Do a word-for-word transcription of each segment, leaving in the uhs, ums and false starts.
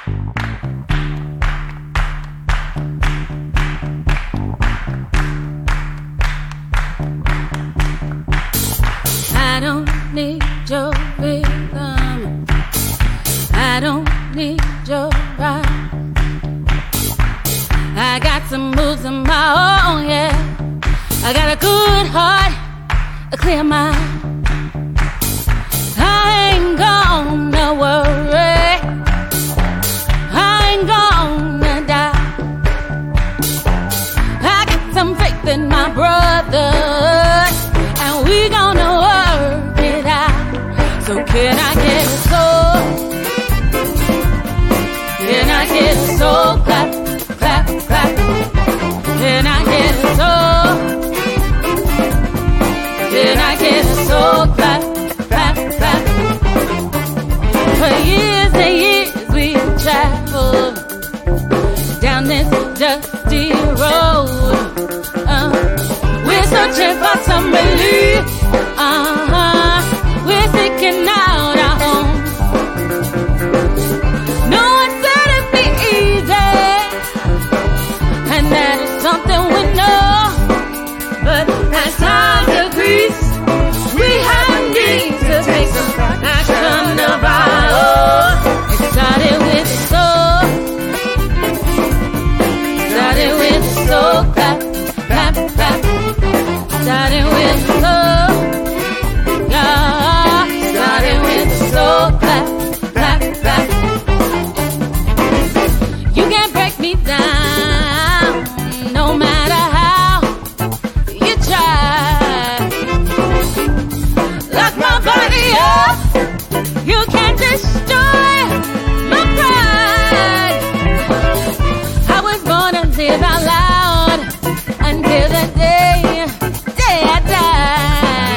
I don't need your rhythm. I don't need your rhyme. I got some moves of my own, yeah. I got a good heart, a clear mind. I ain't gonna worry, I ain't gonna die. I got some faith in my brothers, and we gonna work it out. So can I get a soul? Can I get a soul clap, clap, clap? Can I get a soul? Can I get a soul clap, clap, clap? For years and years we've traveled down this dusty road. Uh, we're searching for some relief. Uh-huh. We're seeking out our home. No one said it'd be easy, and that is something we know. But as time decreases, we have need to take some action of our own. It started with the soul. Started with the soul. Clap, clap, clap. Started with the soul. Yeah. Started with the soul. Clap, clap, clap. You can't break me down, no matter how you try. Lock my body up, you can't destroy my pride. I was born to live out loud until the day, day I die.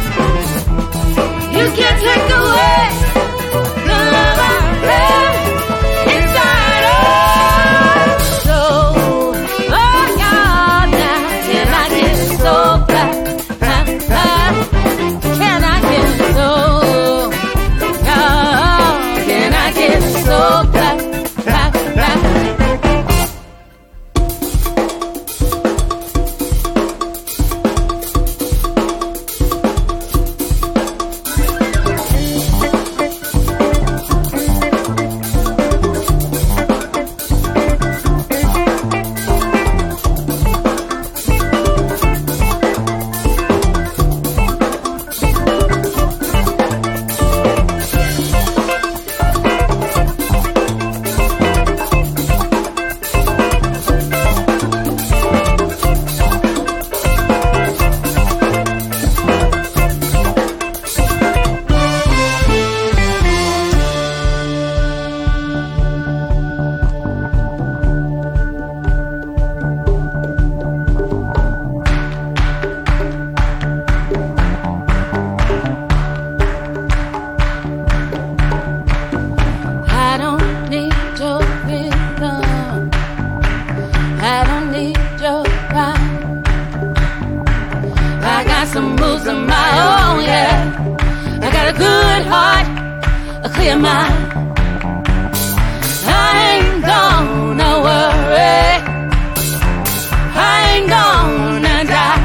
You can't take away the love I have inside us. So, oh God, now can I get a soul clap, clap, clap? Can I get a soul? Oh, can I get a soul clap, clap, clap? I don't need your rhythm. I don't need your rhyme. I got some moves of my own, yeah. I got a good heart, a clear mind. I ain't gonna worry, I ain't gonna die.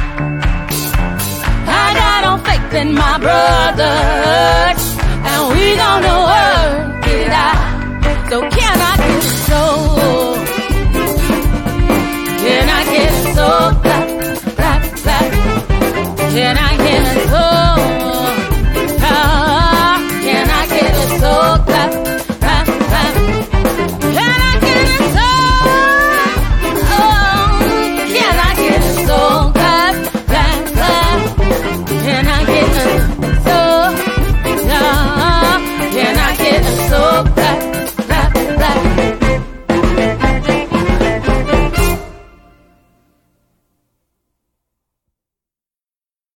I got all faith in my brothers, and we gonna work it out. So can I get a soul? Can I get a soul? Clap, clap, clap. Can I get a soul?